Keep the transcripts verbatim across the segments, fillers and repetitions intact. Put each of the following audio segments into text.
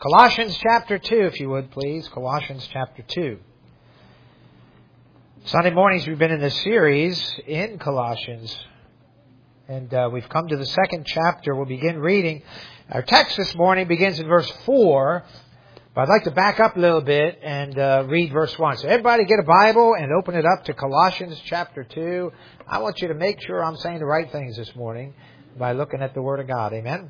Colossians chapter two, if you would, please. Colossians chapter two. Sunday mornings we've been in this series in Colossians. And uh, we've come to the second chapter. We'll begin reading. Our text this morning begins in verse four. But I'd like to back up a little bit and uh, read verse one. So everybody get a Bible and open it up to Colossians chapter two. I want you to make sure I'm saying the right things this morning by looking at the Word of God. Amen?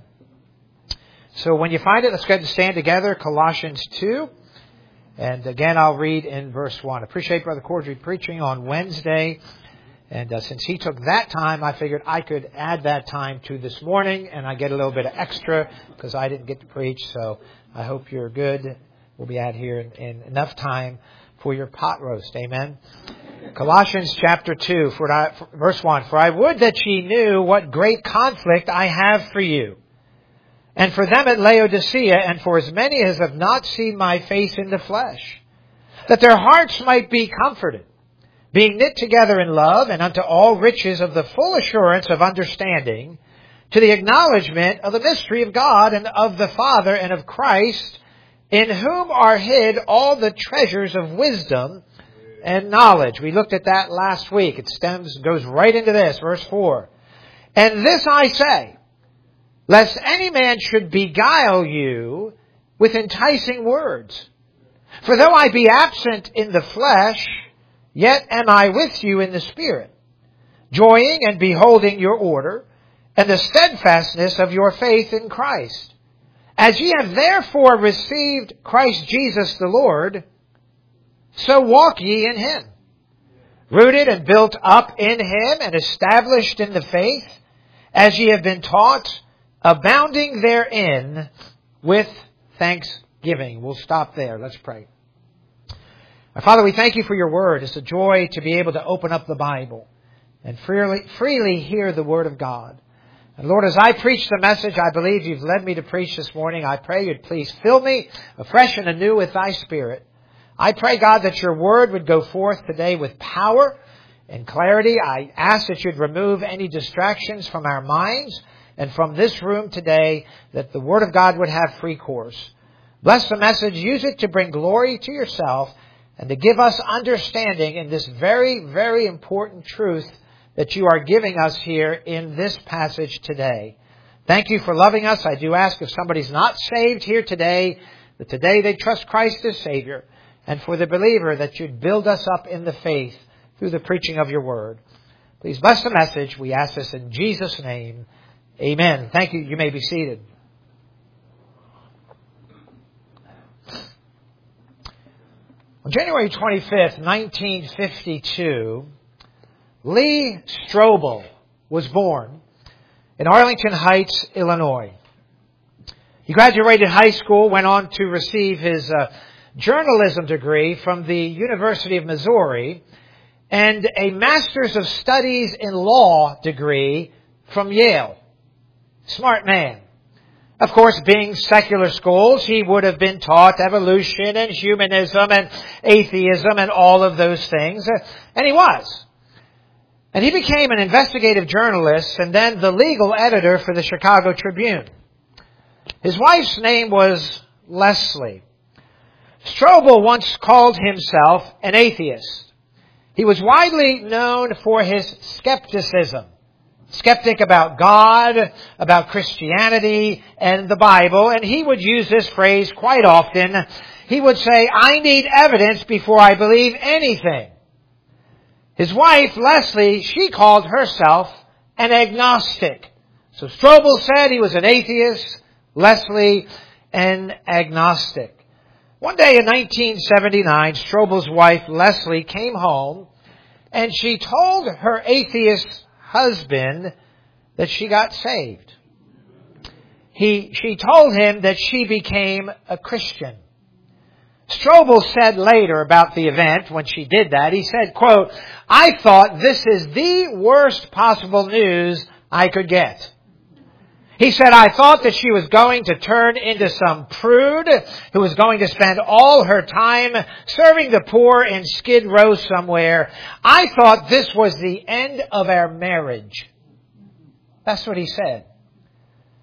So when you find it, let's go ahead and stand together. Colossians two. And again, I'll read in verse one. I appreciate Brother Cordry preaching on Wednesday. And uh, since he took that time, I figured I could add that time to this morning. And I get a little bit of extra because I didn't get to preach. So I hope you're good. We'll be out here in, in enough time for your pot roast. Amen. Colossians chapter two, for I, for, verse one. For I would that ye knew what great conflict I have for you, and for them at Laodicea, and for as many as have not seen my face in the flesh, that their hearts might be comforted, being knit together in love, and unto all riches of the full assurance of understanding, to the acknowledgement of the mystery of God and of the Father and of Christ, in whom are hid all the treasures of wisdom and knowledge. We looked at that last week. It stems, goes right into this, verse four. And this I say, lest any man should beguile you with enticing words. For though I be absent in the flesh, yet am I with you in the Spirit, joying and beholding your order, and the steadfastness of your faith in Christ. As ye have therefore received Christ Jesus the Lord, so walk ye in Him, rooted and built up in Him, and established in the faith, as ye have been taught, abounding therein with thanksgiving. We'll stop there. Let's pray. Our Father, we thank you for your word. It's a joy to be able to open up the Bible and freely, freely hear the word of God. And Lord, as I preach the message I believe you've led me to preach this morning, I pray you'd please fill me afresh and anew with thy Spirit. I pray, God, that your word would go forth today with power and clarity. I ask that you'd remove any distractions from our minds and from this room today, that the Word of God would have free course. Bless the message. Use it to bring glory to yourself and to give us understanding in this very, very important truth that you are giving us here in this passage today. Thank you for loving us. I do ask if somebody's not saved here today, that today they trust Christ as Savior. And for the believer, that you'd build us up in the faith through the preaching of your Word. Please bless the message. We ask this in Jesus' name. Amen. Thank you. You may be seated. On January twenty-fifth, nineteen fifty-two, Lee Strobel was born in Arlington Heights, Illinois. He graduated high school, went on to receive his uh, journalism degree from the University of Missouri and a Master's of Studies in Law degree from Yale. Smart man. Of course, being secular schools, he would have been taught evolution and humanism and atheism and all of those things. And he was. And he became an investigative journalist and then the legal editor for the Chicago Tribune. His wife's name was Leslie. Strobel once called himself an atheist. He was widely known for his skepticism. Skeptic about God, about Christianity and the Bible. And he would use this phrase quite often. He would say, I need evidence before I believe anything. His wife, Leslie, she called herself an agnostic. So Strobel said he was an atheist, Leslie an agnostic. One day in nineteen seventy-nine, Strobel's wife, Leslie, came home and she told her atheist husband that she got saved. He, she told him that she became a Christian. Strobel said later about the event when she did that, he said, quote, I thought this is the worst possible news I could get. He said, I thought that she was going to turn into some prude who was going to spend all her time serving the poor in Skid Row somewhere. I thought this was the end of our marriage. That's what he said.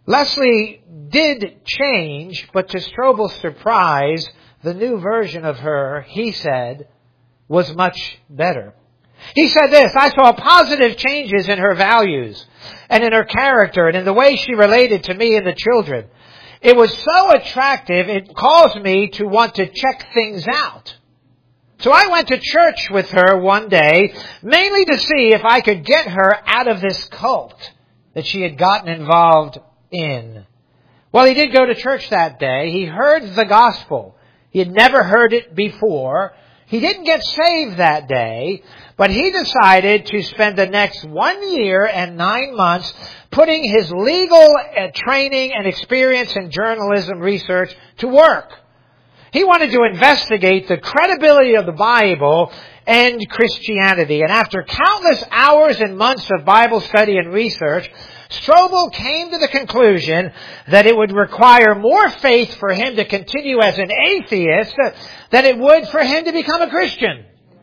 Leslie did change, but to Strobel's surprise, the new version of her, he said, was much better. He said this, I saw positive changes in her values and in her character and in the way she related to me and the children. It was so attractive, it caused me to want to check things out. So I went to church with her one day, mainly to see if I could get her out of this cult that she had gotten involved in. Well, he did go to church that day. He heard the gospel. He had never heard it before. He didn't get saved that day, but he decided to spend the next one year and nine months putting his legal training and experience in journalism research to work. He wanted to investigate the credibility of the Bible and Christianity. And after countless hours and months of Bible study and research, Strobel came to the conclusion that it would require more faith for him to continue as an atheist than it would for him to become a Christian.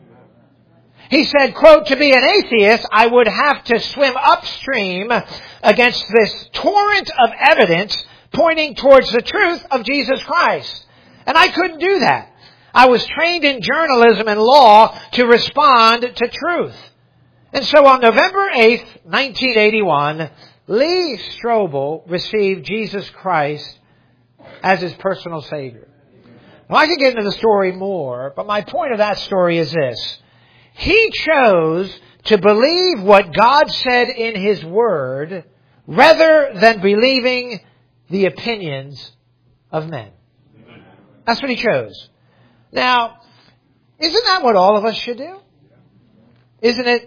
He said, quote, to be an atheist, I would have to swim upstream against this torrent of evidence pointing towards the truth of Jesus Christ. And I couldn't do that. I was trained in journalism and law to respond to truth. And so on November eighth, nineteen eighty-one, Lee Strobel received Jesus Christ as his personal Savior. Now, I could get into the story more, but my point of that story is this. He chose to believe what God said in His Word rather than believing the opinions of men. That's what he chose. Now, isn't that what all of us should do? Isn't it?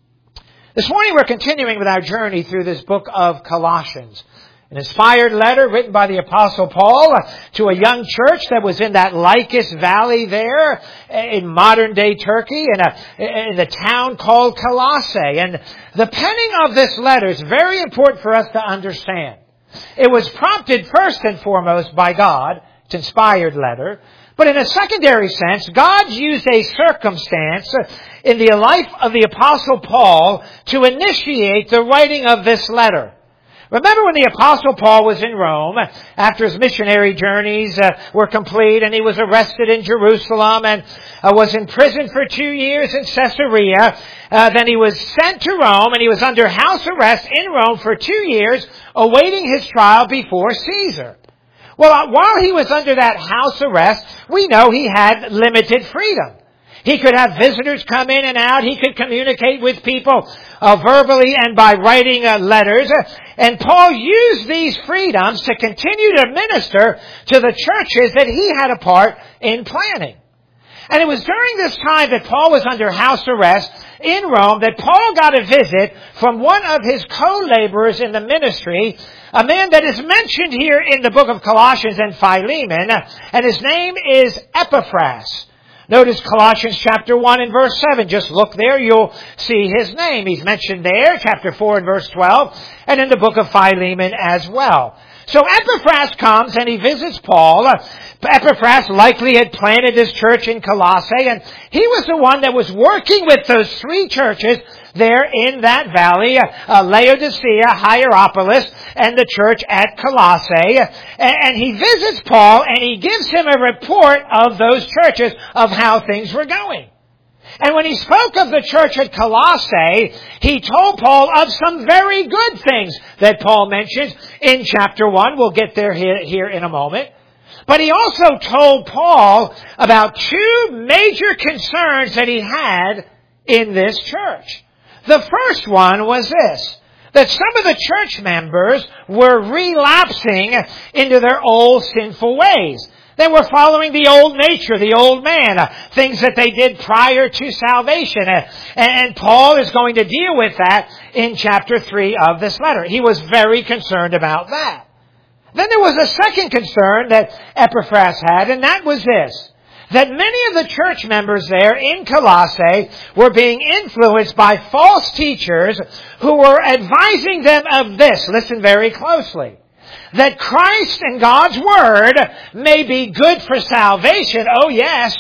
This morning we're continuing with our journey through this book of Colossians. An inspired letter written by the Apostle Paul to a young church that was in that Lycus Valley there in modern-day Turkey in, a, in the town called Colossae. And the penning of this letter is very important for us to understand. It was prompted first and foremost by God. It's an inspired letter. But in a secondary sense, God used a circumstance in the life of the Apostle Paul to initiate the writing of this letter. Remember when the Apostle Paul was in Rome, after his missionary journeys uh, were complete, and he was arrested in Jerusalem and uh, was in prison for two years in Caesarea. Uh, then he was sent to Rome, and he was under house arrest in Rome for two years, awaiting his trial before Caesar. Well, while he was under that house arrest, we know he had limited freedom. He could have visitors come in and out. He could communicate with people uh, verbally and by writing uh, letters. And Paul used these freedoms to continue to minister to the churches that he had a part in planning. And it was during this time that Paul was under house arrest in Rome that Paul got a visit from one of his co-laborers in the ministry, a man that is mentioned here in the book of Colossians and Philemon, and his name is Epaphras. Notice Colossians chapter one and verse seven. Just look there, you'll see his name. He's mentioned there, chapter four and verse twelve, and in the book of Philemon as well. So Epaphras comes and he visits Paul. Epaphras likely had planted his church in Colossae, and he was the one that was working with those three churches there in that valley, uh, Laodicea, Hierapolis, and the church at Colossae. And, and he visits Paul and he gives him a report of those churches, of how things were going. And when he spoke of the church at Colossae, he told Paul of some very good things that Paul mentions in chapter one. We'll get there here, here in a moment. But he also told Paul about two major concerns that he had in this church. The first one was this, that some of the church members were relapsing into their old sinful ways. They were following the old nature, the old man, uh, things that they did prior to salvation. Uh, and, and Paul is going to deal with that in chapter three of this letter. He was very concerned about that. Then there was a second concern that Epaphras had, and that was this, that many of the church members there in Colossae were being influenced by false teachers who were advising them of this. Listen very closely. That Christ and God's Word may be good for salvation, oh yes,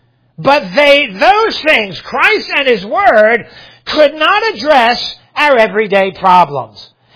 but they, those things, Christ and His Word, could not address our everyday problems.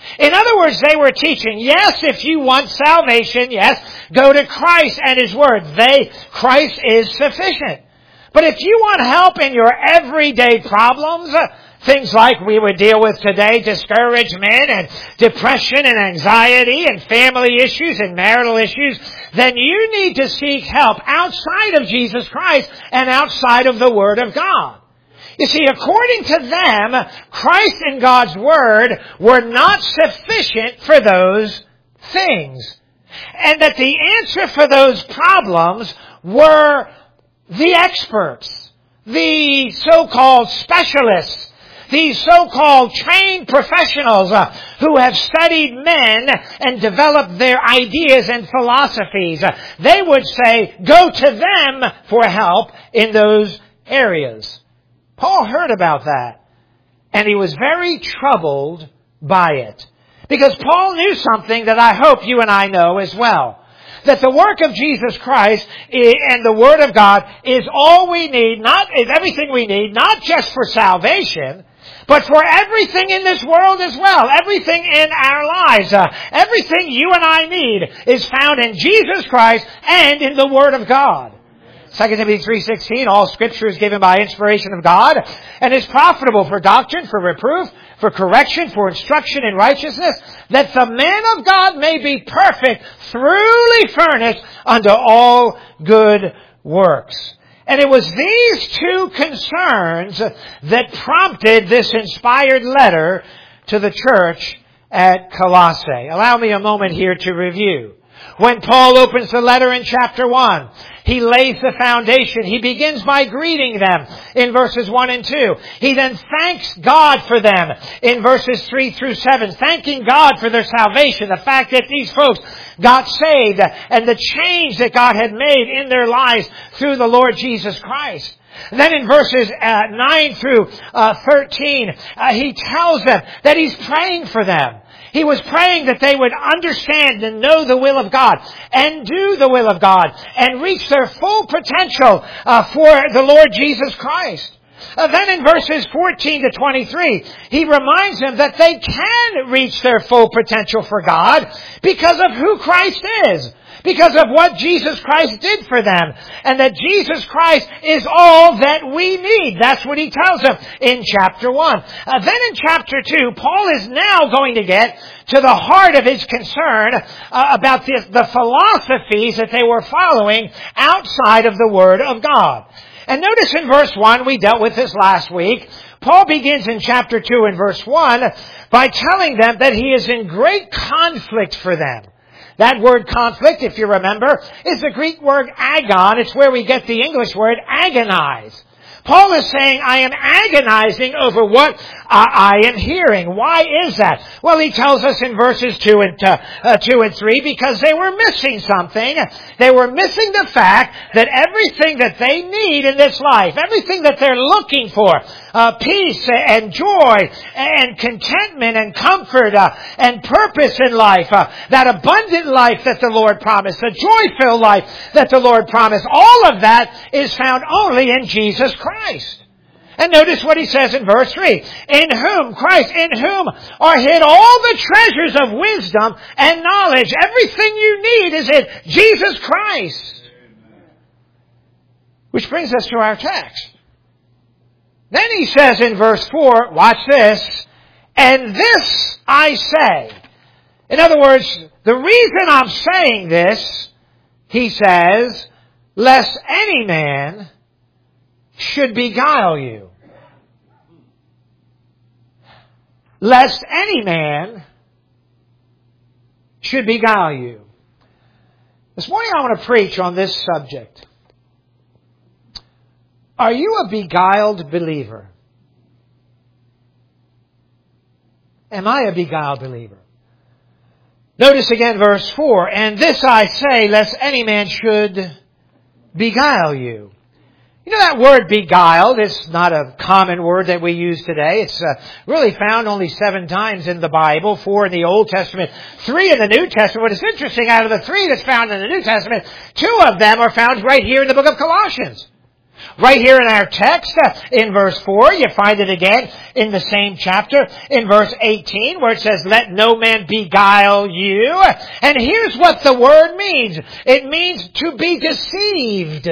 In other words, they were teaching, yes, if you want salvation, yes, go to Christ and His Word. They, Christ is sufficient. But if you want help in your everyday problems, uh, things like we would deal with today, discouragement and depression and anxiety and family issues and marital issues, then you need to seek help outside of Jesus Christ and outside of the Word of God. You see, according to them, Christ and God's Word were not sufficient for those things. And that the answer for those problems were the experts, the so-called specialists, these so-called trained professionals uh, who have studied men and developed their ideas and philosophies. Uh, they would say, go to them for help in those areas. Paul heard about that, and he was very troubled by it. Because Paul knew something that I hope you and I know as well. That the work of Jesus Christ and the Word of God is all we need, not is everything we need, not just for salvation, but for everything in this world as well. Everything in our lives. Uh, everything you and I need is found in Jesus Christ and in the Word of God. Second Timothy three sixteen, all Scripture is given by inspiration of God and is profitable for doctrine, for reproof, for correction, for instruction in righteousness, that the man of God may be perfect, thoroughly furnished unto all good works. And it was these two concerns that prompted this inspired letter to the church at Colossae. Allow me a moment here to review. When Paul opens the letter in chapter one, he lays the foundation. He begins by greeting them in verses one and two. He then thanks God for them in verses three through seven, thanking God for their salvation, the fact that these folks got saved and the change that God had made in their lives through the Lord Jesus Christ. Then in verses uh, nine through uh, thirteen, uh, he tells them that he's praying for them. He was praying that they would understand and know the will of God and do the will of God and reach their full potential uh, for the Lord Jesus Christ. Uh, then in verses fourteen to twenty-three, he reminds them that they can reach their full potential for God because of who Christ is. Because of what Jesus Christ did for them. And that Jesus Christ is all that we need. That's what he tells them in chapter one. Uh, then in chapter two, Paul is now going to get to the heart of his concern uh, about the, the philosophies that they were following outside of the Word of God. And notice in verse one, we dealt with this last week. Paul begins in chapter two and verse one by telling them that he is in great conflict for them. That word conflict, if you remember, is the Greek word agon. It's where we get the English word agonize. Paul is saying, I am agonizing over what I, I am hearing. Why is that? Well, he tells us in verses two and, uh, uh, two and three, because they were missing something. They were missing the fact that everything that they need in this life, everything that they're looking for, uh, peace and joy and contentment and comfort uh, and purpose in life, uh, that abundant life that the Lord promised, the joy-filled life that the Lord promised, all of that is found only in Jesus Christ. And notice what he says in verse three. In whom, Christ, in whom are hid all the treasures of wisdom and knowledge. Everything you need is in Jesus Christ. Which brings us to our text. Then he says in verse four, watch this, and this I say. In other words, the reason I'm saying this, he says, lest any man should beguile you. Lest any man should beguile you. This morning I want to preach on this subject. Are you a beguiled believer? Am I a beguiled believer? Notice again verse four, and this I say, lest any man should beguile you. You know that word beguiled is not a common word that we use today. It's uh, really found only seven times in the Bible, four in the Old Testament, three in the New Testament. What is interesting, out of the three that's found in the New Testament, two of them are found right here in the book of Colossians. Right here in our text, uh, in verse four, you find it again in the same chapter, in verse eighteen, where it says, let no man beguile you. And here's what the word means. It means to be deceived.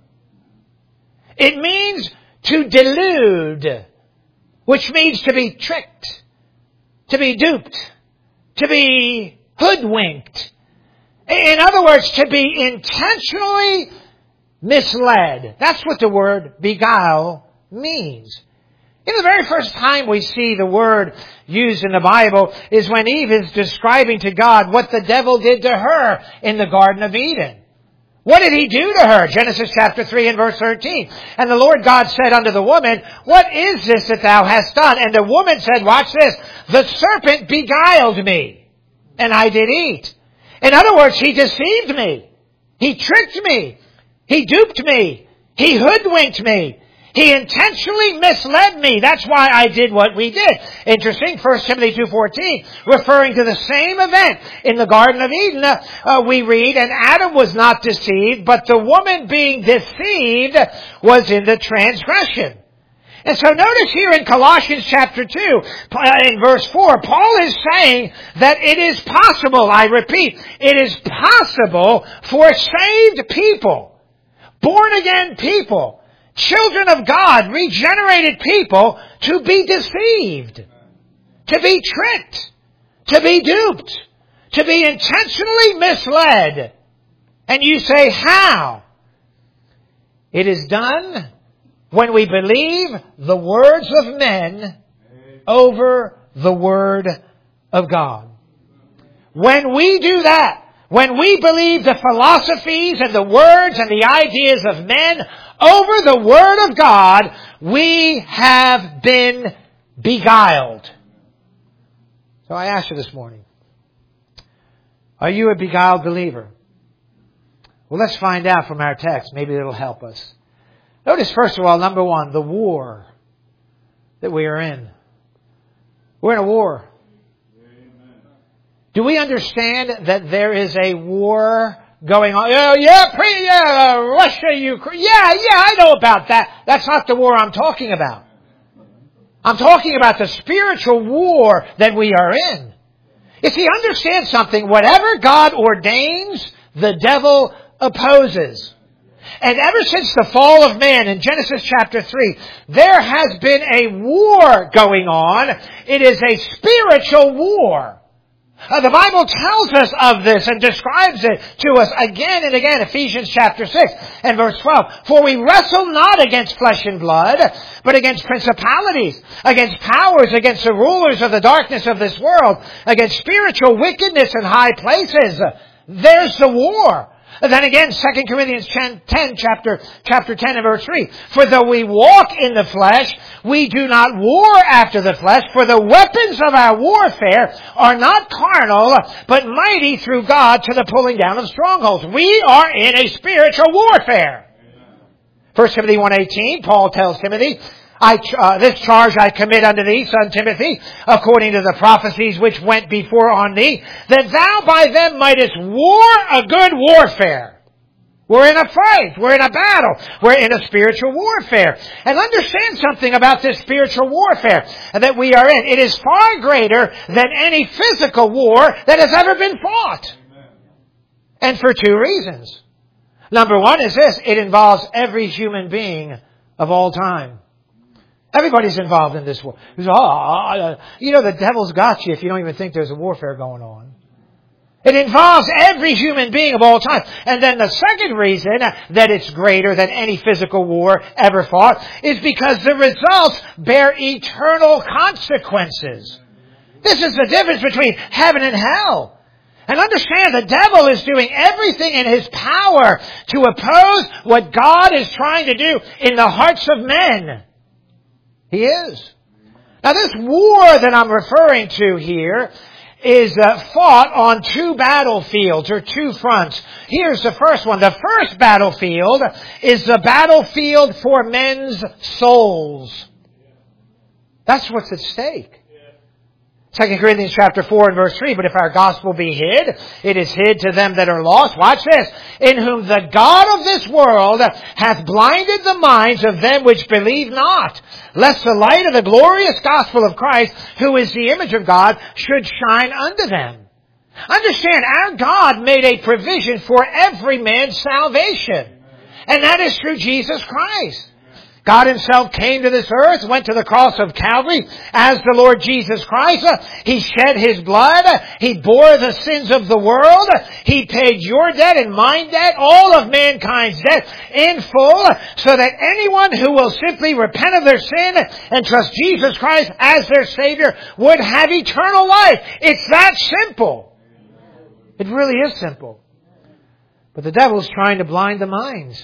It means to delude, which means to be tricked, to be duped, to be hoodwinked. In other words, to be intentionally misled. That's what the word beguile means. You know, the very first time we see the word used in the Bible is when Eve is describing to God what the devil did to her in the Garden of Eden. What did he do to her? Genesis chapter three and verse thirteen. And the Lord God said unto the woman, what is this that thou hast done? And the woman said, watch this, the serpent beguiled me, and I did eat. In other words, he deceived me. He tricked me. He duped me. He hoodwinked me. He intentionally misled me. That's why I did what we did. Interesting, First Timothy two fourteen, referring to the same event in the Garden of Eden, uh, we read, and Adam was not deceived, but the woman being deceived was in the transgression. And so notice here in Colossians chapter two, in verse four, Paul is saying that it is possible, I repeat, it is possible for saved people, born-again people, children of God, regenerated people, to be deceived, to be tricked, to be duped, to be intentionally misled. And you say, how? It is done when we believe the words of men over the Word of God. When we do that, when we believe the philosophies and the words and the ideas of men over the Word of God, we have been beguiled. So I ask you this morning, are you a beguiled believer? Well, let's find out from our text. Maybe it'll help us. Notice, first of all, number one, the war that we are in. We're in a war. Do we understand that there is a war going on? Oh, yeah, pre, yeah, uh, Russia, Ukraine. Yeah, yeah, I know about that. That's not the war I'm talking about. I'm talking about the spiritual war that we are in. You see, understand something. Whatever God ordains, the devil opposes. And ever since the fall of man in Genesis chapter three, there has been a war going on. It is a spiritual war. Uh, the Bible tells us of this and describes it to us again and again. Ephesians chapter six and verse twelve. For we wrestle not against flesh and blood, but against principalities, against powers, against the rulers of the darkness of this world, against spiritual wickedness in high places. There's the war. And then again, Second Corinthians ten, chapter, chapter ten and verse three. For though we walk in the flesh, we do not war after the flesh, for the weapons of our warfare are not carnal, but mighty through God to the pulling down of strongholds. We are in a spiritual warfare. First Timothy one eighteen, Paul tells Timothy, I, uh, this charge I commit unto thee, son Timothy, according to the prophecies which went before on thee, that thou by them mightest war a good warfare. We're in a fight. We're in a battle. We're in a spiritual warfare. And understand something about this spiritual warfare that we are in. It is far greater than any physical war that has ever been fought. And for two reasons. Number one is this. It involves every human being of all time. Everybody's involved in this war. Oh, you know, the devil's got you if you don't even think there's a warfare going on. It involves every human being of all time. And then the second reason that it's greater than any physical war ever fought is because the results bear eternal consequences. This is the difference between heaven and hell. And understand, the devil is doing everything in his power to oppose what God is trying to do in the hearts of men. He is. Now this war that I'm referring to here is uh, fought on two battlefields or two fronts. Here's the first one. The first battlefield is the battlefield for men's souls. That's what's at stake. Second Corinthians chapter four and verse three, but if our gospel be hid, it is hid to them that are lost. Watch this. In whom the God of this world hath blinded the minds of them which believe not, lest the light of the glorious gospel of Christ, who is the image of God, should shine unto them. Understand, our God made a provision for every man's salvation. And that is through Jesus Christ. God Himself came to this earth, went to the cross of Calvary as the Lord Jesus Christ. He shed His blood. He bore the sins of the world. He paid your debt and my debt, all of mankind's debt in full, so that anyone who will simply repent of their sin and trust Jesus Christ as their Savior would have eternal life. It's that simple. It really is simple. But the devil's trying to blind the minds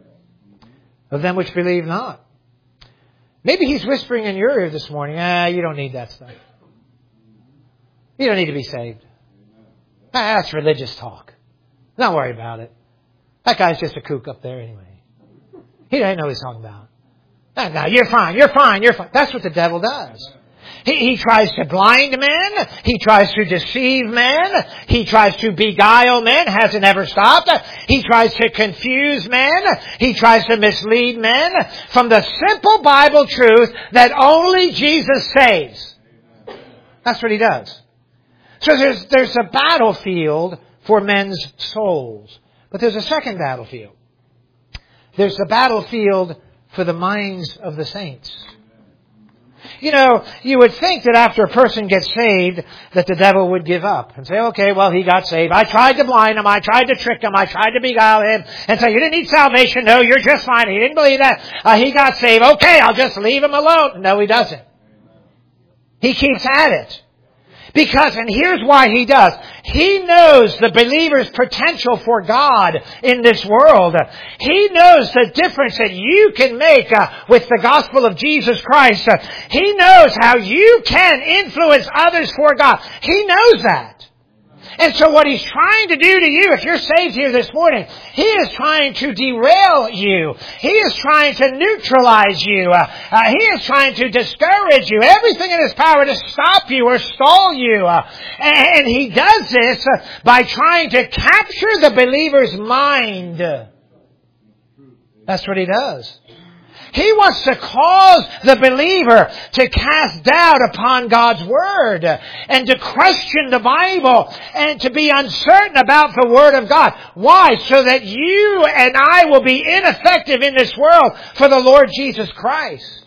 of them which believe not. Maybe he's whispering in your ear this morning, ah, you don't need that stuff. You don't need to be saved. Ah, that's religious talk. Don't worry about it. That guy's just a kook up there anyway. He doesn't know what he's talking about. No, no, you're fine, you're fine, you're fine. That's what the devil does. He, he tries to blind men. He tries to deceive men. He tries to beguile men. Hasn't ever stopped. He tries to confuse men. He tries to mislead men from the simple Bible truth that only Jesus saves. That's what he does. So there's, there's a battlefield for men's souls. But there's a second battlefield. There's the battlefield for the minds of the saints. You know, you would think that after a person gets saved, that the devil would give up and say, okay, well, he got saved. I tried to blind him. I tried to trick him. I tried to beguile him and say, you didn't need salvation. No, you're just fine. He didn't believe that. Uh, he got saved. Okay, I'll just leave him alone. No, he doesn't. He keeps at it. Because, and here's why he does. He knows the believer's potential for God in this world. He knows the difference that you can make uh, with the gospel of Jesus Christ. Uh, he knows how you can influence others for God. He knows that. And so what he's trying to do to you, if you're saved here this morning, he is trying to derail you. He is trying to neutralize you. Uh, uh, he is trying to discourage you. Everything in his power to stop you or stall you. Uh, and, and he does this uh, by trying to capture the believer's mind. That's what he does. He wants to cause the believer to cast doubt upon God's Word and to question the Bible and to be uncertain about the Word of God. Why? So that you and I will be ineffective in this world for the Lord Jesus Christ.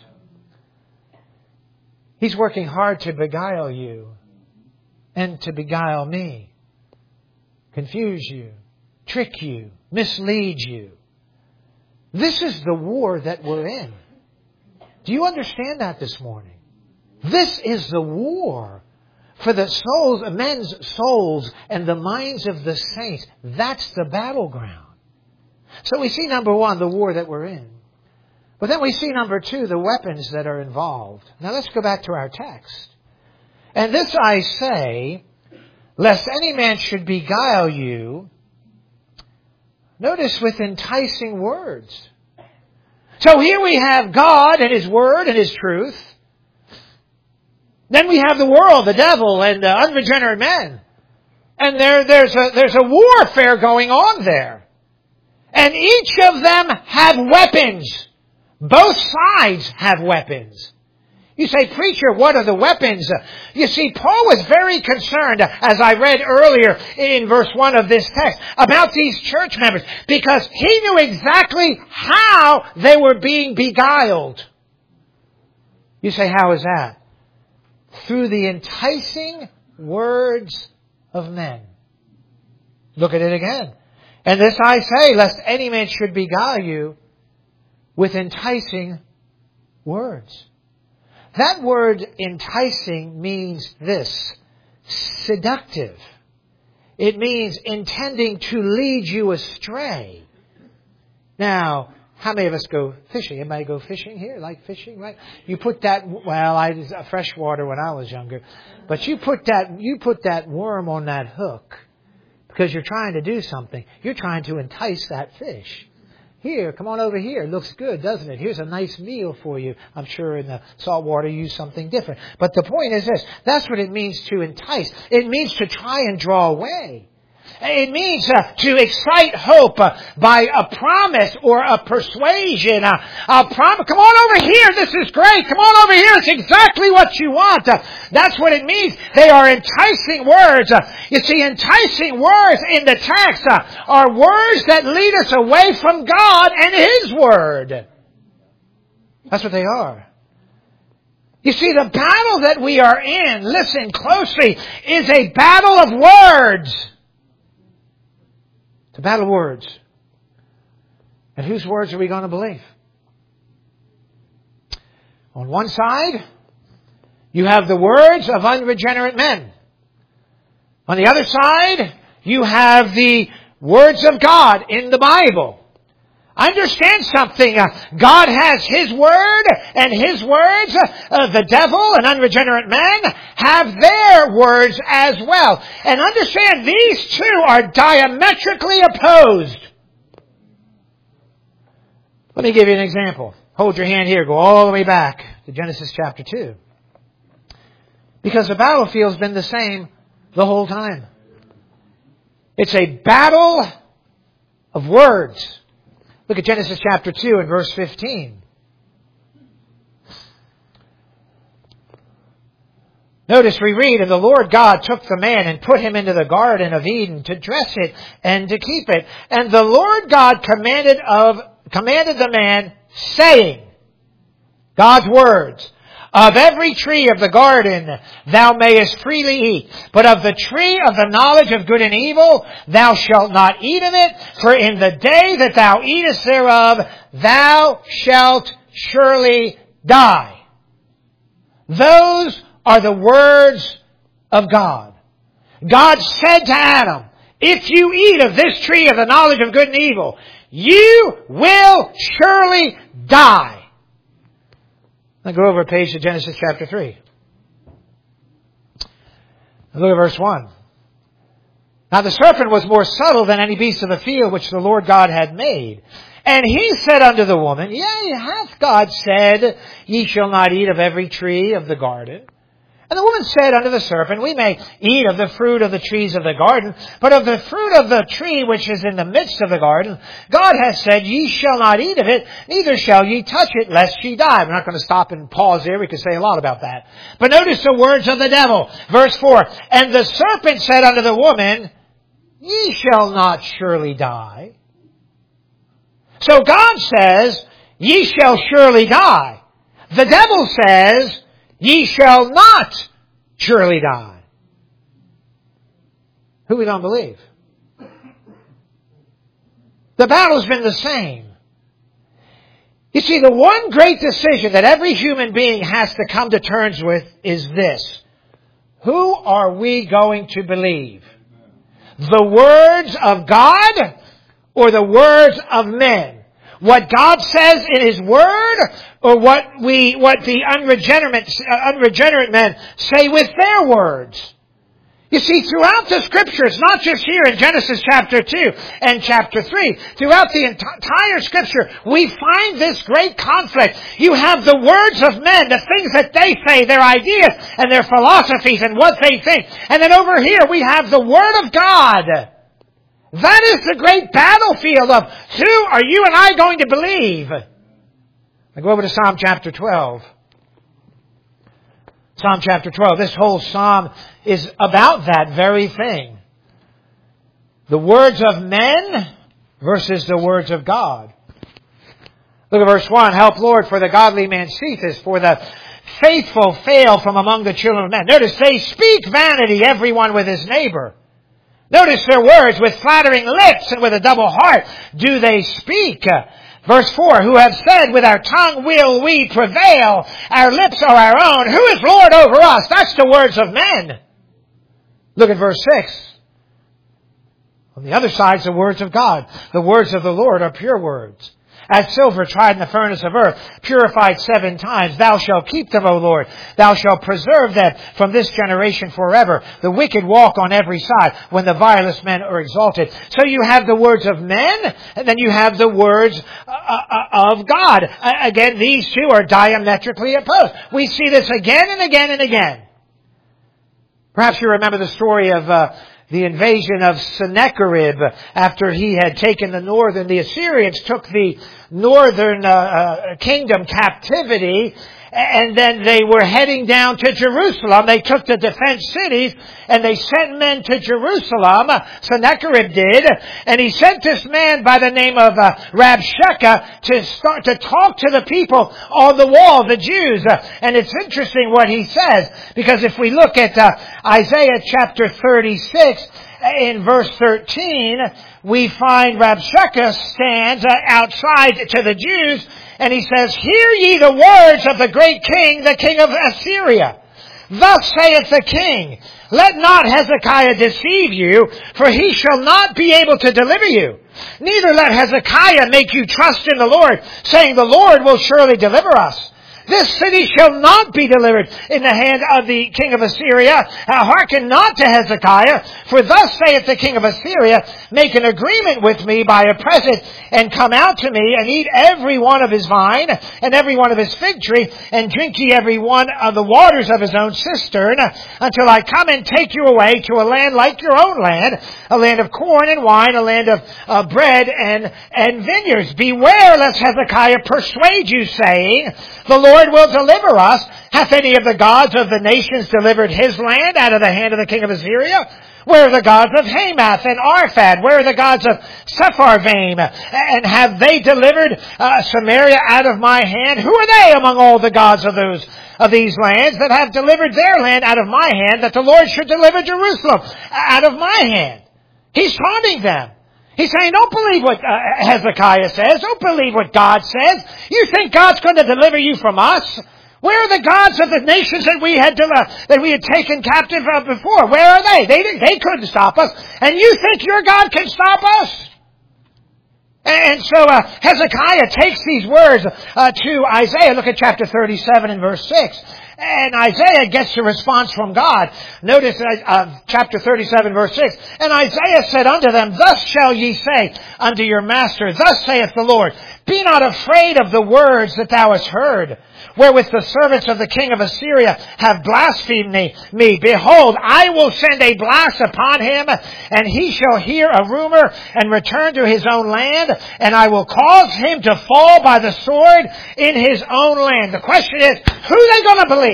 He's working hard to beguile you and to beguile me, confuse you, trick you, mislead you. This is the war that we're in. Do you understand that this morning? This is the war for the souls, men's souls and the minds of the saints. That's the battleground. So we see, number one, the war that we're in. But then we see, number two, the weapons that are involved. Now let's go back to our text. And this I say, lest any man should beguile you, notice, with enticing words. So here we have God and His Word and His truth. Then we have the world, the devil, and uh, unregenerate men. And there, there's a, there's a warfare going on there. And each of them have weapons. Both sides have weapons. You say, preacher, what are the weapons? You see, Paul was very concerned, as I read earlier in verse one of this text, about these church members, because he knew exactly how they were being beguiled. You say, how is that? Through the enticing words of men. Look at it again. And this I say, lest any man should beguile you with enticing words. That word enticing means this, seductive. It means intending to lead you astray. Now, how many of us go fishing? Anybody go fishing here? Like fishing, right? You put that, well, I was fresh water when I was younger. But you put that, you put that worm on that hook because you're trying to do something. You're trying to entice that fish. Here, come on over here. Looks good, doesn't it? Here's a nice meal for you. I'm sure in the salt water you use something different. But the point is this. That's what it means to entice. It means to try and draw away. It means uh, to excite hope uh, by a promise or a persuasion. Uh, a prom- Come on over here. This is great. Come on over here. It's exactly what you want. Uh, that's what it means. They are enticing words. Uh, you see, enticing words in the text uh, are words that lead us away from God and His Word. That's what they are. You see, the battle that we are in, listen closely, is a battle of words. It's a battle of words. And whose words are we going to believe? On one side, you have the words of unregenerate men. On the other side, you have the words of God in the Bible. Understand something. Uh, God has His Word, and His words, uh, the devil and unregenerate men, have their words as well. And understand, these two are diametrically opposed. Let me give you an example. Hold your hand here. Go all the way back to Genesis chapter two. Because the battlefield's been the same the whole time. It's a battle of words. Look at Genesis chapter two and verse fifteen. Notice we read, and the Lord God took the man and put him into the garden of Eden to dress it and to keep it. And the Lord God commanded of commanded the man, saying, God's words, of every tree of the garden thou mayest freely eat, but of the tree of the knowledge of good and evil thou shalt not eat of it, for in the day that thou eatest thereof thou shalt surely die. Those are the words of God. God said to Adam, if you eat of this tree of the knowledge of good and evil, you will surely die. Now go over a page to Genesis chapter three. Look at verse one. Now the serpent was more subtle than any beast of the field which the Lord God had made. And he said unto the woman, Yea, hath God said, Ye shall not eat of every tree of the garden? And the woman said unto the serpent, We may eat of the fruit of the trees of the garden, but of the fruit of the tree which is in the midst of the garden, God hath said, Ye shall not eat of it, neither shall ye touch it, lest ye die. We're not going to stop and pause here. We could say a lot about that. But notice the words of the devil. Verse four, And the serpent said unto the woman, Ye shall not surely die. So God says, Ye shall surely die. The devil says, Ye shall not surely die. Who we don't believe? The battle's been the same. You see, the one great decision that every human being has to come to terms with is this. Who are we going to believe? The words of God or the words of men? What God says in His Word, or what we, what the unregenerate, uh, unregenerate men say with their words? You see, throughout the Scriptures, not just here in Genesis chapter two and chapter three, throughout the entire Scripture, we find this great conflict. You have the words of men, the things that they say, their ideas and their philosophies and what they think. And then over here we have the Word of God. That is the great battlefield of who are you and I going to believe? I go over to Psalm chapter twelve. Psalm chapter twelve. This whole psalm is about that very thing. The words of men versus the words of God. Look at verse one. Help, Lord, for the godly man ceaseth, for the faithful fail from among the children of men. Notice, they speak vanity, everyone with his neighbor. Notice their words, with flattering lips and with a double heart do they speak. Verse four, who have said, with our tongue will we prevail, our lips are our own. Who is Lord over us? That's the words of men. Look at verse six. On the other side is the words of God. The words of the Lord are pure words. as silver tried in the furnace of earth, purified seven times. Thou shalt keep them, O Lord. Thou shalt preserve them from this generation forever. The wicked walk on every side when the vilest men are exalted. So you have the words of men, and then you have the words uh, of God. Uh, again, these two are diametrically opposed. We see this again and again and again. Perhaps you remember the story of uh, the invasion of Sennacherib after he had taken the northern. The Assyrians took the northern uh, uh, kingdom captivity, and then they were heading down to Jerusalem. They took the defense cities, and they sent men to Jerusalem. Sennacherib did, and he sent this man by the name of uh, Rabshakeh to start to talk to the people on the wall, the Jews. Uh, and it's interesting what he says, because if we look at uh, Isaiah chapter thirty-six, in verse thirteen, we find Rabshakeh stands uh, outside to the Jews, and he says, Hear ye the words of the great king, the king of Assyria. Thus saith the king, Let not Hezekiah deceive you, for he shall not be able to deliver you. Neither let Hezekiah make you trust in the Lord, saying, The Lord will surely deliver us. This city shall not be delivered in the hand of the king of Assyria. Uh, hearken not to Hezekiah, for thus saith the king of Assyria, Make an agreement with me by a present, and come out to me, and eat every one of his vine, and every one of his fig tree, and drink ye every one of the waters of his own cistern, until I come and take you away to a land like your own land, a land of corn and wine, a land of uh, bread and, and vineyards. Beware lest Hezekiah persuade you, saying, The Lord will deliver us. Hath any of the gods of the nations delivered his land out of the hand of the king of Assyria? Where are the gods of Hamath and Arphad? Where are the gods of Sepharvaim? And have they delivered uh, Samaria out of my hand? Who are they among all the gods of those of these lands that have delivered their land out of my hand, that the Lord should deliver Jerusalem out of my hand? He's taunting them. He's saying, don't believe what uh, Hezekiah says. Don't believe what God says. You think God's going to deliver you from us? Where are the gods of the nations that we had uh, that we had taken captive uh, before? Where are they? They didn't, they couldn't stop us. And you think your God can stop us? And so uh, Hezekiah takes these words uh, to Isaiah. Look at chapter thirty-seven and verse six. And Isaiah gets a response from God. Notice uh, chapter thirty-seven, verse six. And Isaiah said unto them, Thus shall ye say unto your master, Thus saith the Lord, Be not afraid of the words that thou hast heard, wherewith the servants of the king of Assyria have blasphemed me. me. Behold, I will send a blast upon him, and he shall hear a rumor and return to his own land, and I will cause him to fall by the sword in his own land. The question is, who are they going to believe?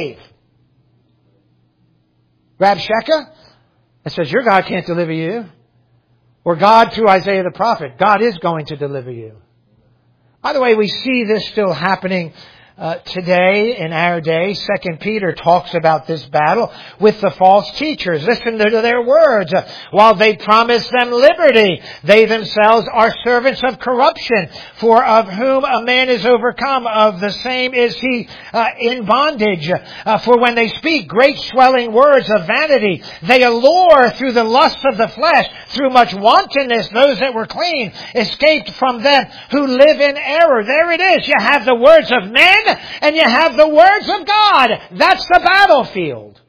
Rabshakeh? That says, your God can't deliver you. Or God through Isaiah the prophet. God is going to deliver you. By the way, we see this still happening Uh, today, in our day. Second Peter talks about this battle with the false teachers. Listen to their words. While they promise them liberty, they themselves are servants of corruption. For of whom a man is overcome, of the same is he uh, in bondage. Uh, for when they speak great swelling words of vanity, they allure through the lusts of the flesh, through much wantonness, those that were clean, escaped from them who live in error. There it is. You have the words of men, and you have the words of God. That's the battlefield.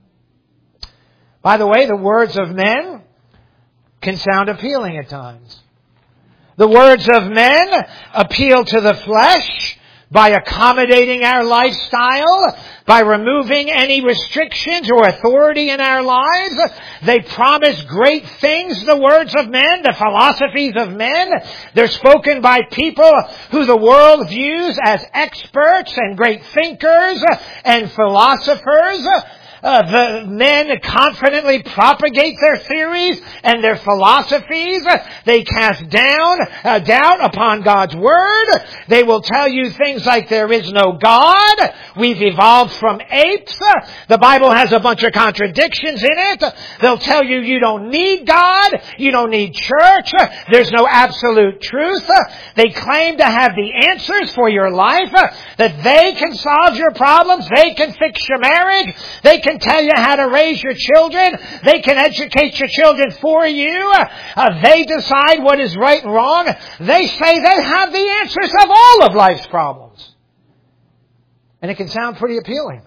By the way, the words of men can sound appealing at times. The words of men appeal to the flesh by accommodating our lifestyle, by removing any restrictions or authority in our lives. They promise great things, the words of men, the philosophies of men. They're spoken by people who the world views as experts and great thinkers and philosophers. Uh, the men confidently propagate their theories and their philosophies. They cast down uh, doubt upon God's Word. They will tell you things like there is no God. We've evolved from apes. The Bible has a bunch of contradictions in it. They'll tell you you don't need God. You don't need church. There's no absolute truth. They claim to have the answers for your life, that they can solve your problems. They can fix your marriage. They can can tell you how to raise your children. They can educate your children for you. Uh, they decide what is right and wrong. They say they have the answers of all of life's problems. And it can sound pretty appealing.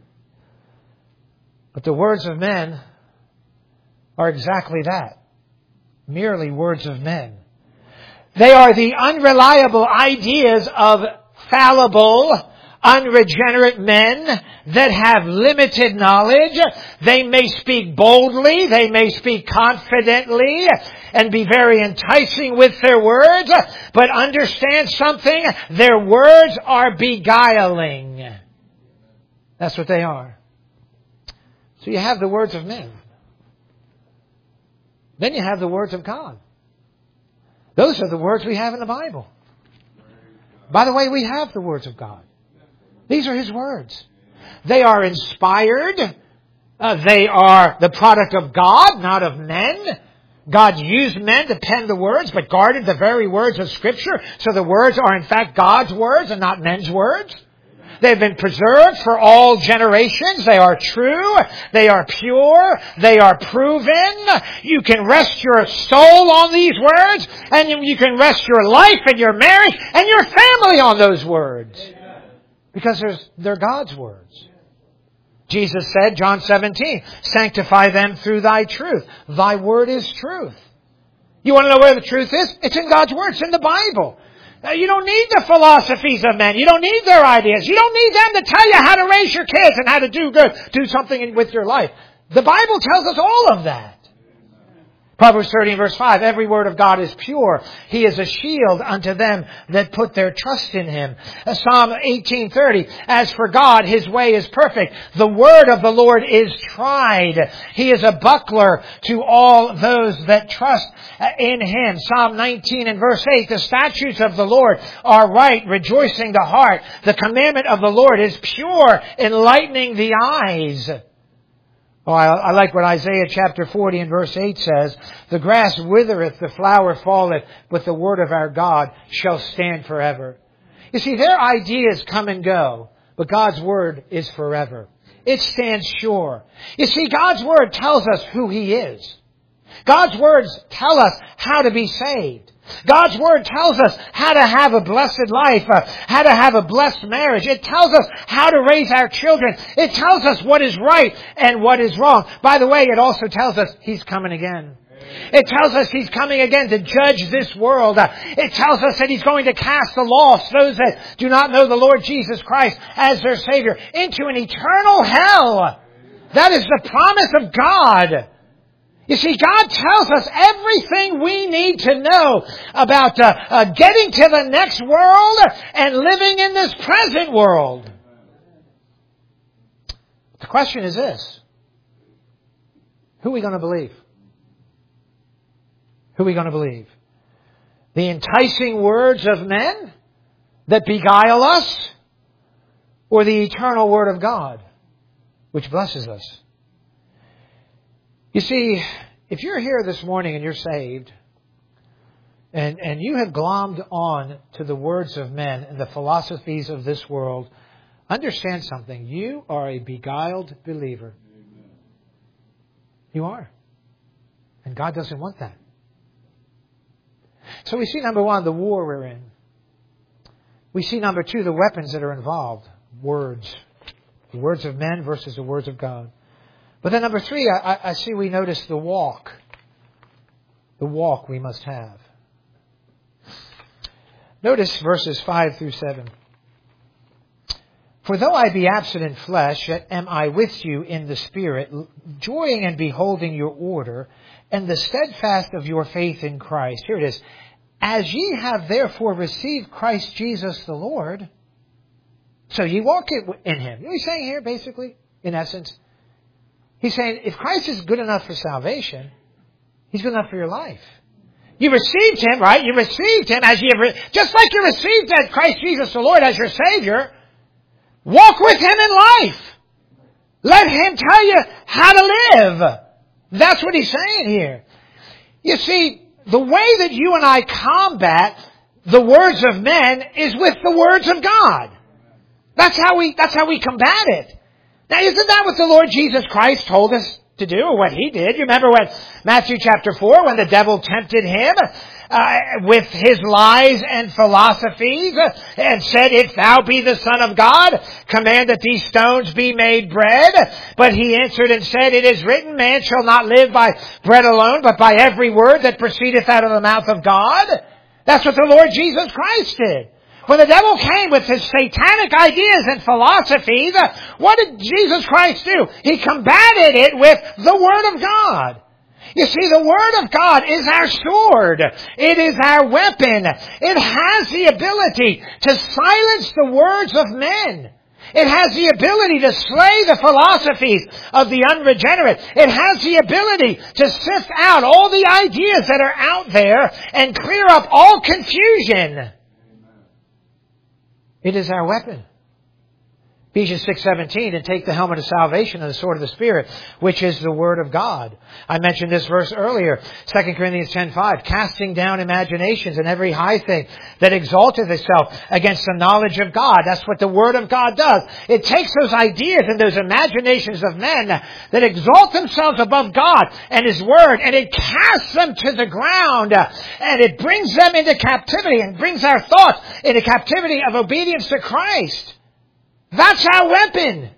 But the words of men are exactly that. Merely words of men. They are the unreliable ideas of fallible, unregenerate men that have limited knowledge. They may speak boldly, they may speak confidently, and be very enticing with their words, but understand something, their words are beguiling. That's what they are. So you have the words of men. Then you have the words of God. Those are the words we have in the Bible. By the way, we have the words of God. These are His words. They are inspired. Uh, they are the product of God, not of men. God used men to pen the words, but guarded the very words of Scripture. So the words are in fact God's words and not men's words. They've been preserved for all generations. They are true. They are pure. They are proven. You can rest your soul on these words, and you can rest your life and your marriage and your family on those words. Because they're God's words. Jesus said, John seventeen, sanctify them through thy truth. Thy word is truth. You want to know where the truth is? It's in God's word. It's in the Bible. You don't need the philosophies of men. You don't need their ideas. You don't need them to tell you how to raise your kids and how to do good, do something with your life. The Bible tells us all of that. Proverbs thirteen verse five, every word of God is pure. He is a shield unto them that put their trust in Him. Psalm eighteen thirty, as for God, His way is perfect. The word of the Lord is tried. He is a buckler to all those that trust in Him. Psalm nineteen and verse eight, the statutes of the Lord are right, rejoicing the heart. The commandment of the Lord is pure, enlightening the eyes. Oh, I, I like what Isaiah chapter forty and verse eight says. The grass withereth, the flower falleth, but the word of our God shall stand forever. You see, their ideas come and go, but God's word is forever. It stands sure. You see, God's word tells us who He is. God's words tell us how to be saved. God's word tells us how to have a blessed life, uh, how to have a blessed marriage. It tells us how to raise our children. It tells us what is right and what is wrong. By the way, it also tells us He's coming again. It tells us He's coming again to judge this world. Uh, it tells us that He's going to cast the lost, those that do not know the Lord Jesus Christ as their Savior, into an eternal hell. That is the promise of God. You see, God tells us everything we need to know about uh, uh, getting to the next world and living in this present world. The question is this. Who are we going to believe? Who are we going to believe? The enticing words of men that beguile us, or the eternal Word of God which blesses us? You see, if you're here this morning and you're saved, and, and you have glommed on to the words of men and the philosophies of this world, understand something. You are a beguiled believer. You are. And God doesn't want that. So we see, number one, the war we're in. We see, number two, the weapons that are involved. Words. The words of men versus the words of God. But then number three, I, I see we notice the walk. The walk we must have. Notice verses five through seven. For though I be absent in flesh, yet am I with you in the Spirit, joying in beholding your order, and the steadfast of your faith in Christ. Here it is. As ye have therefore received Christ Jesus the Lord, so ye walk in Him. You know what he's saying here, basically, in essence? He's saying, if Christ is good enough for salvation, He's good enough for your life. You received Him, right? You received Him as you have, re- just like you received that Christ Jesus the Lord as your Savior. Walk with Him in life. Let Him tell you how to live. That's what He's saying here. You see, the way that you and I combat the words of men is with the words of God. That's how we, that's how we combat it. Now, isn't that what the Lord Jesus Christ told us to do, or what He did? You remember when Matthew chapter four, when the devil tempted Him uh, with his lies and philosophies, uh, and said, if thou be the Son of God, command that these stones be made bread. But He answered and said, it is written, man shall not live by bread alone, but by every word that proceedeth out of the mouth of God. That's what the Lord Jesus Christ did. When the devil came with his satanic ideas and philosophies, what did Jesus Christ do? He combated it with the Word of God. You see, the Word of God is our sword. It is our weapon. It has the ability to silence the words of men. It has the ability to slay the philosophies of the unregenerate. It has the ability to sift out all the ideas that are out there and clear up all confusion. It is our weapon. Ephesians six seventeen, and take the helmet of salvation and the sword of the Spirit, which is the Word of God. I mentioned this verse earlier, Second Corinthians ten five, casting down imaginations and every high thing that exalteth itself against the knowledge of God. That's what the Word of God does. It takes those ideas and those imaginations of men that exalt themselves above God and His Word, and it casts them to the ground, and it brings them into captivity and brings our thoughts into captivity of obedience to Christ. That's our weapon.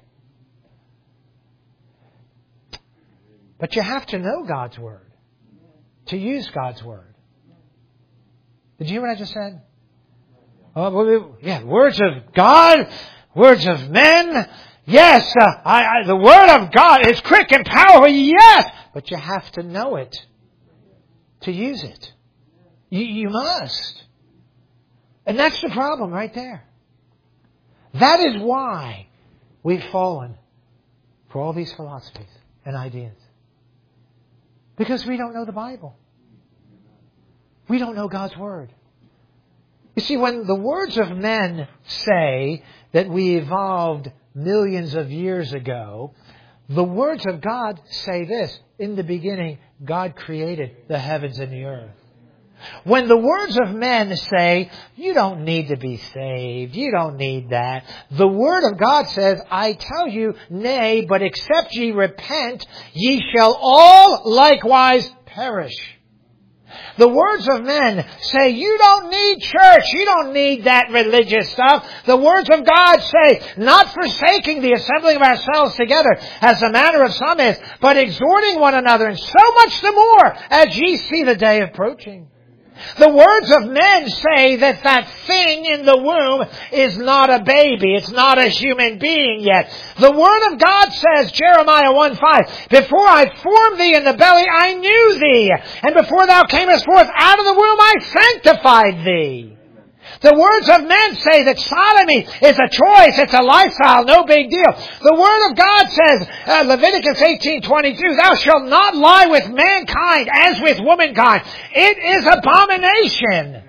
But you have to know God's Word to use God's Word. Did you hear what I just said? Oh, yeah, words of God, words of men. Yes, uh, I, I, the Word of God is quick and powerful. Yes, but you have to know it to use it. You, you must. And that's the problem right there. That is why we've fallen for all these philosophies and ideas. Because we don't know the Bible. We don't know God's Word. You see, when the words of men say that we evolved millions of years ago, the words of God say this: in the beginning, God created the heavens and the earth. When the words of men say, you don't need to be saved, you don't need that, the Word of God says, I tell you, nay, but except ye repent, ye shall all likewise perish. The words of men say, you don't need church, you don't need that religious stuff. The words of God say, not forsaking the assembling of ourselves together, as the manner of some is, but exhorting one another, and so much the more, as ye see the day approaching. The words of men say that that thing in the womb is not a baby. It's not a human being yet. The Word of God says, Jeremiah one five, before I formed thee in the belly, I knew thee. And before thou camest forth out of the womb, I sanctified thee. The words of men say that sodomy is a choice, it's a lifestyle, no big deal. The Word of God says, uh, Leviticus eighteen twenty-two, thou shalt not lie with mankind as with womankind. It is abomination.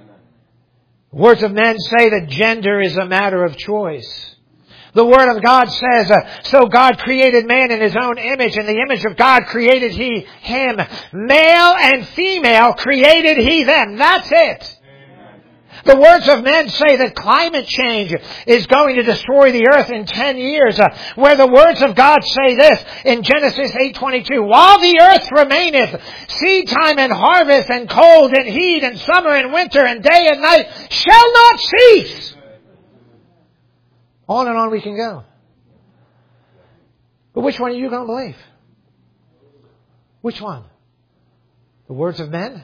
Words of men say that gender is a matter of choice. The Word of God says, uh, so God created man in His own image, and the image of God created He him. Male and female created He them. That's it. The words of men say that climate change is going to destroy the earth in ten years, uh, where the words of God say this in Genesis eight twenty-two, while the earth remaineth, seed time and harvest and cold and heat and summer and winter and day and night shall not cease. On and on we can go. But which one are you going to believe? Which one? The words of men?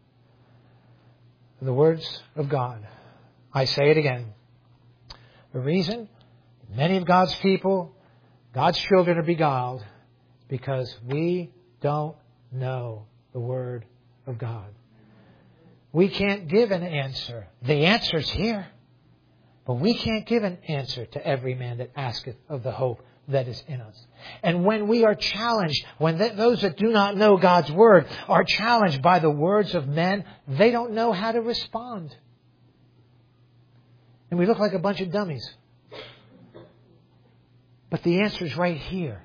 The words of God. I say it again. The reason many of God's people, God's children, are beguiled is because we don't know the Word of God. We can't give an answer. The answer's here. But we can't give an answer to every man that asketh of the hope that is in us. And when we are challenged, when th- those that do not know God's Word are challenged by the words of men, they don't know how to respond. And we look like a bunch of dummies. But the answer is right here.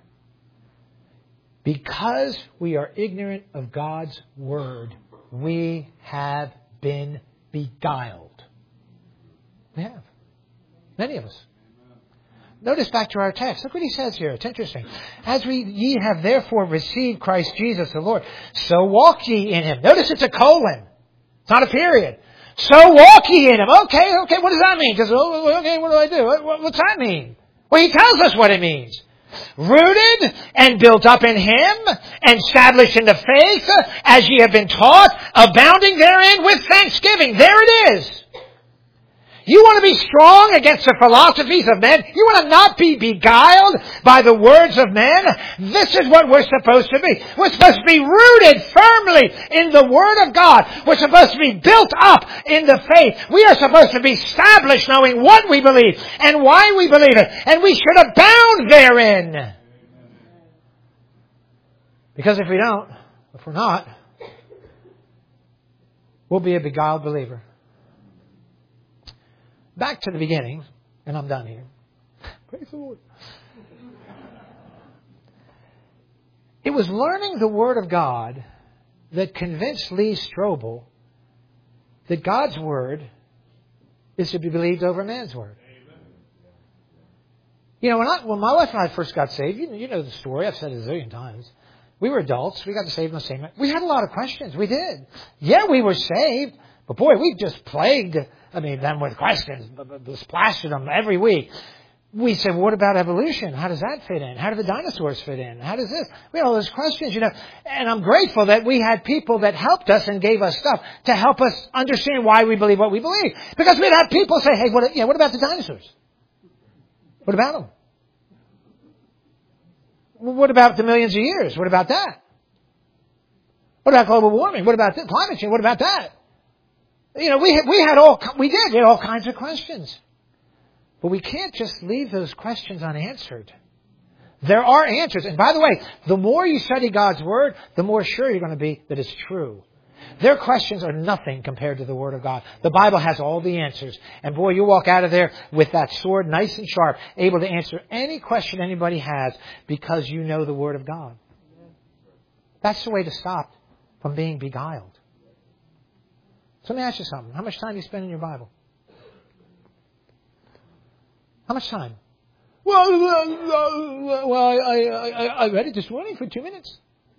Because we are ignorant of God's Word, we have been beguiled. We have. Many of us. Notice back to our text. Look what he says here. It's interesting. As we ye have therefore received Christ Jesus the Lord, so walk ye in him. Notice it's a colon. It's not a period. So walk ye in him. Okay, okay, what does that mean? Just, oh, okay, what do I do? What, what's that mean? Well, he tells us what it means. Rooted and built up in him, and established in the faith, as ye have been taught, abounding therein with thanksgiving. There it is. You want to be strong against the philosophies of men? You want to not be beguiled by the words of men? This is what we're supposed to be. We're supposed to be rooted firmly in the Word of God. We're supposed to be built up in the faith. We are supposed to be established knowing what we believe and why we believe it. And we should abound therein. Because if we don't, if we're not, we'll be a beguiled believer. Back to the beginning, and I'm done here. Praise the Lord. It was learning the Word of God that convinced Lee Strobel that God's Word is to be believed over man's Word. You know, when, I, when my wife and I first got saved, you, you know the story, I've said it a zillion times. We were adults, we got saved in the same way. We had a lot of questions, we did. Yeah, we were saved, but boy, we just plagued I mean, them with questions, splashed them every week. We said, well, what about evolution? How does that fit in? How do the dinosaurs fit in? How does this? We had all those questions, you know. And I'm grateful that we had people that helped us and gave us stuff to help us understand why we believe what we believe. Because we'd have people say, hey, what, yeah, what about the dinosaurs? What about them? What about the millions of years? What about that? What about global warming? What about this? Climate change? What about that? You know, we had, we had all, we did, we had all kinds of questions. But we can't just leave those questions unanswered. There are answers. And by the way, the more you study God's Word, the more sure you're going to be that it's true. Their questions are nothing compared to the Word of God. The Bible has all the answers. And boy, you walk out of there with that sword nice and sharp, able to answer any question anybody has because you know the Word of God. That's the way to stop from being beguiled. So let me ask you something. How much time do you spend in your Bible? How much time? Well, uh, well, I, I, I, I read it this morning for two minutes.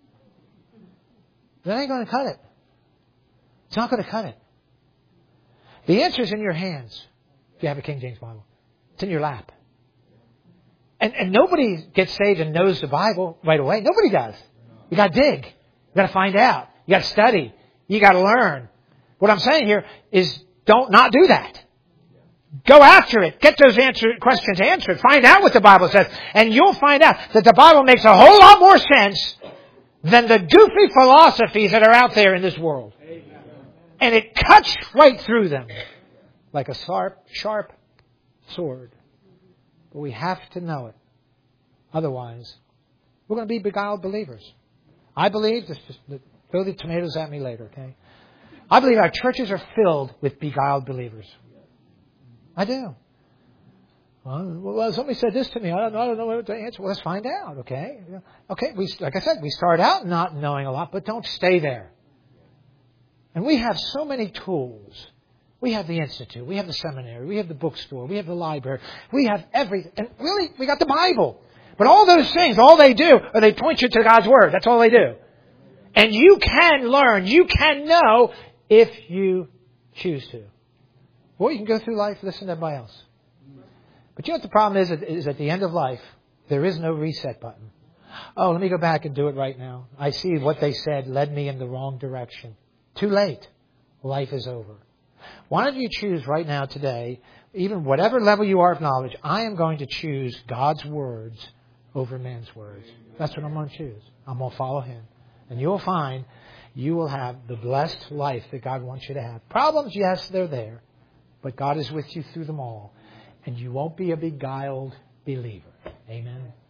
That ain't going to cut it. It's not going to cut it. The answer is in your hands if you have a King James Bible. It's in your lap. And, and nobody gets saved and knows the Bible right away. Nobody does. You got to dig. You got to find out. You got to study. You got to learn. What I'm saying here is don't not do that. Go after it. Get those answer, questions answered. Find out what the Bible says. And you'll find out that the Bible makes a whole lot more sense than the goofy philosophies that are out there in this world. And it cuts right through them like a sharp, sharp sword. But we have to know it. Otherwise, we're going to be beguiled believers. I believe, just, just throw the tomatoes at me later, okay? I believe our churches are filled with beguiled believers. I do. Well, well, somebody said this to me. I don't, I don't know what to answer. Well, let's find out, okay? Okay, we, like I said, we start out not knowing a lot, but don't stay there. And we have so many tools. We have the Institute. We have the seminary. We have the bookstore. We have the library. We have everything. And really, we got the Bible. But all those things, all they do, are they point you to God's Word. That's all they do. And you can learn. You can know if you choose to. Or you can go through life listening to everybody else. But you know what the problem is? Is at the end of life, there is no reset button. Oh, let me go back and do it right now. I see what they said led me in the wrong direction. Too late. Life is over. Why don't you choose right now today, even whatever level you are of knowledge, I am going to choose God's words over man's words. That's what I'm going to choose. I'm going to follow Him. And you'll find you will have the blessed life that God wants you to have. Problems, yes, they're there. But God is with you through them all. And you won't be a beguiled believer. Amen.